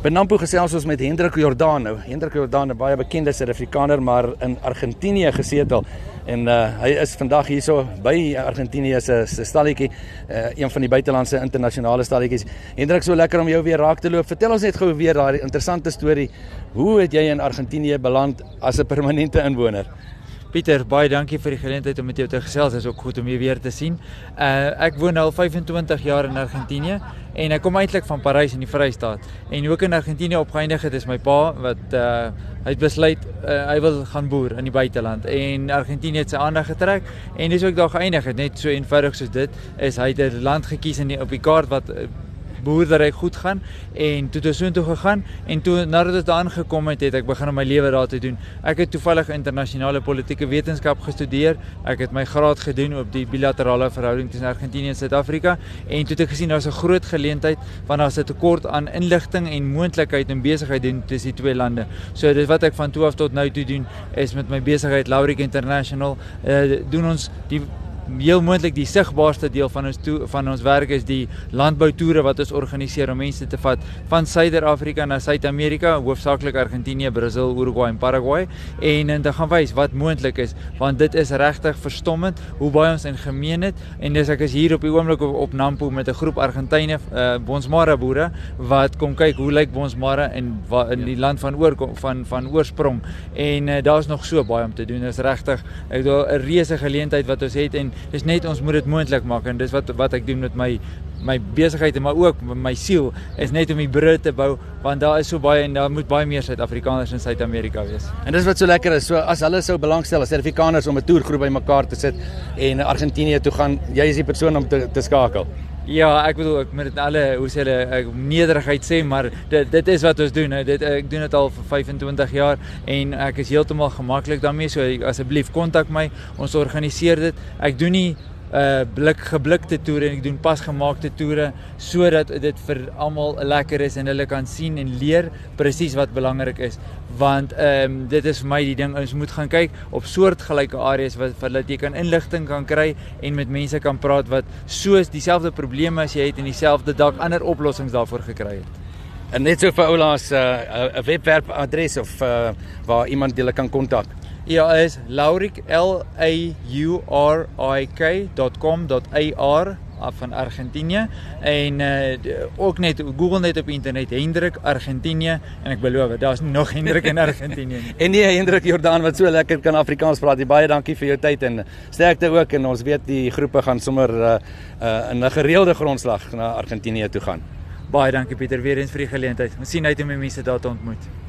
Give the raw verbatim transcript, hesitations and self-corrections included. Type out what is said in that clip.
By Nampo gesels ons met Hendrik Jordaan. Nou, Hendrik Jordaan, 'n baie bekende Suid-Afrikaner, maar in Argentinië gesetel. En uh, hy is vandag hierso by Argentinië se se stalletjie, uh, een van die buitelandse internasionale stalletjies. Hendrik, so lekker om jou weer raak te loop. Vertel ons net gou weer daai interessante storie. Hoe het jy in Argentinië beland as 'n permanente inwoner? Pieter, baie dankie vir die geleentheid om met jou te gesels. Dit is ook goed om jou weer te sien. Uh, ek woon al vyfentwintig jaar in Argentinië en ek kom eintlik van Parys in die Vrystaat. En ook in Argentinië opgeëindig het is my pa wat uh, hy het besluit uh, hy wil gaan boer in die buiteland en Argentinië het sy aandag getrek en dis ook daar geëindig het. Net so eenvoudig soos dit is hy het 'n land gekies in die, op die kaart wat uh, boerdery goed gaan en toe het ons toe gegaan en toe nadat ons daar aangekom het, het ek begin om my lewe daar te doen. Ek het toevallig internasionale politieke wetenskap gestudeer. Ek het my graad gedoen op die bilaterale verhouding tussen Argentinië en Suid-Afrika en toe het ek gesien daar's 'n groot geleentheid want daar's 'n tekort aan inligting en moontlikheid en besigheid doen tussen die twee lande. So dis wat ek van toe af tot nou toe doen is met my besigheid Laurik International uh, doen ons die heel moontlik die sigbaarste deel van ons toe, van ons werk is die landboutoere wat ons organiseer om mense te vat van Suider-Afrika na Suid-Amerika, hoofsaaklik Argentinië, Brazil, Uruguay en Paraguay en, en te gaan wys wat moontlik is, want dit is regtig verstommend hoe baie ons in gemeen het en dis ek is hier op die oomblik op, op Nampo met 'n groep Argentyne, uh, Bonsmara boere wat kom kyk hoe lyk Bonsmara in, in die land van oor van van oorsprong en uh, daar's nog so baie om te doen. Dis regtig 'n reuse geleentheid wat ons het en dis net ons moet dit moontlik maak en dis wat wat ek doen met my my besigheid en maar ook my siel is net om die brug te bou want daar is so baie en daar moet baie meer Suid-Afrikaners in Suid-Amerika wees. En dis wat so lekker is. So as hulle sou belangstel as Suid-Afrikaners om 'n toergroep bymekaar te sit en Argentinië toe gaan, jy is die persoon om te, te skakel. Ja, ek bedoel ek moet dit alle hoe sê hulle nederigheid sê, maar dit dit is wat ons doen. Dit ek doen dit al vir vyfentwintig jaar en ek is heeltemal gemaklik daarmee. So asseblief kontak my. Ons organiseer dit. Ek doen nie uh blik geblikte toere en ek doen pasgemaakte toere sodat dit vir almal lekker is en hulle kan sien en leer presies wat belangrik is. Want ehm um, dit is vir my die ding, ons moet gaan kyk op soortgelyke areas wat vir dat jy kan inligting kan kry en met mense kan praat wat soos dieselfde probleme as jy het en dieselfde dalk ander oplossings daarvoor gekry het. En net so vir oulaas 'n uh, webwerfadres of uh, waar iemand julle kan kontak. Ja, is Laurik L A U R I K dot com dot A R van Argentinië en uh, ook net Google net op internet Hendrik Argentinië en ek beloof daar's nog Hendrik in Argentinië nie. En nee, Hendrik Jordaan wat so lekker kan Afrikaans praat. Baie dankie vir jou tyd en sterkte ook en ons weet die groepe gaan sommer uh, uh, in 'n gereelde grondslag na Argentinië toe gaan. Baie dankie Pieter weer eens vir die geleentheid. Ons sien uit om mense daar te ontmoet.